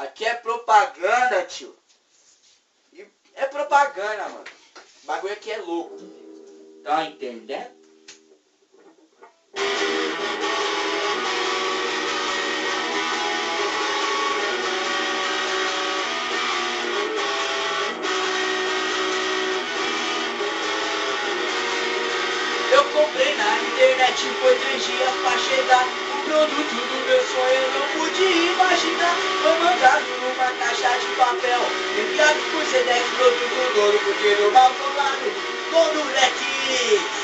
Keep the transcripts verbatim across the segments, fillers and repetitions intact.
Aqui é propaganda, tio. E é propaganda, mano. O bagulho aqui é louco. Tá entendendo? Eu comprei na internet, foi três dias pra chegar. O produto do meu sonho eu não pude imaginar. Foi mandado numa caixa de papel, enviado por Sedex, produto do ouro, porque do mal colado, todo leque.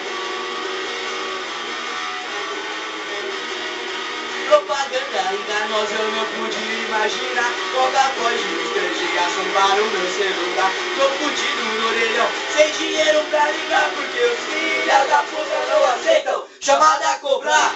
Propaganda enganosa eu não pude imaginar. Logo após de três dias assombraram o meu celular. Tô fudido no orelhão, sem dinheiro pra ligar, porque os filhos da puta não aceitam chamada a cobrar.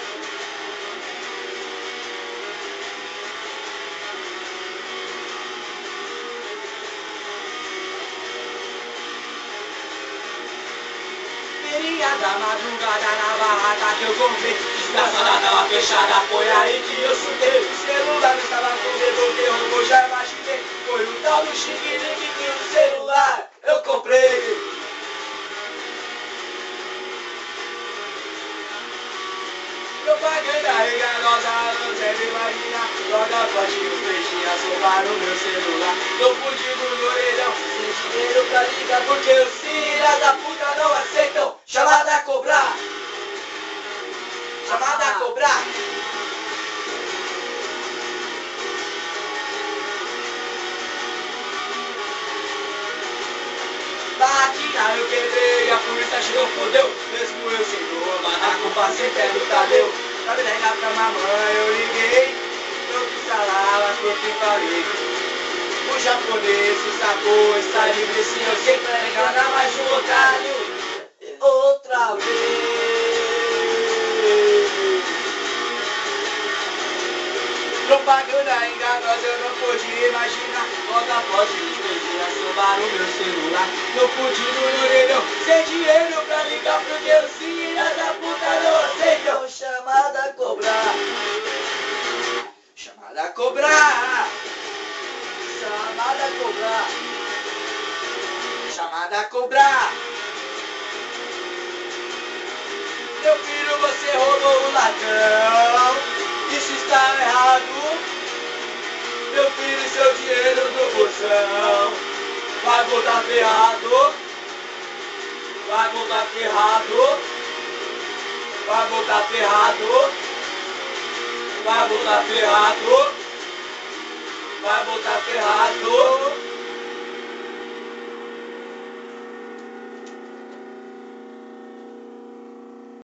Da madrugada na barraca que eu comprei, desgraçada tava fechada, foi aí que eu chutei. O celular não estava com dedo, que roubou, já imaginei. Foi o tal do Xing Ling que o celular eu comprei. Propaganda enganosa, não deve imaginar. Logo após que os três dias roubaram meu celular. Tô fudido no orelhão, sem dinheiro pra ligar, porque os filhos da puta não aceitam chamada a cobrar. Chamada a cobrar. Máquina eu quebrei, a polícia chegou, fodeu. Mesmo eu sendo uma, a culpa sempre é do Tadeu. Pra me ligar pra mamãe eu liguei, não quis falar, mas por fim falei. O japonês se sacou, está livre sim, eu sei pra enganar mais um otário. Outra vez. Propaganda enganosa eu não pude imaginar. Logo após os três dias roubaram meu celular. Não pude no orelhão, sem dinheiro pra ligar, porque os filhos da puta não aceitam chamada a cobrar. Chamada a cobrar. Chamada a cobrar. Chamada a cobrar. Meu filho, você roubou o ladrão. Isso está errado. Meu filho, seu dinheiro no bolsão. Vai voltar ferrado. Vai voltar ferrado. Vai voltar ferrado. Vai voltar ferrado. Vai voltar ferrado.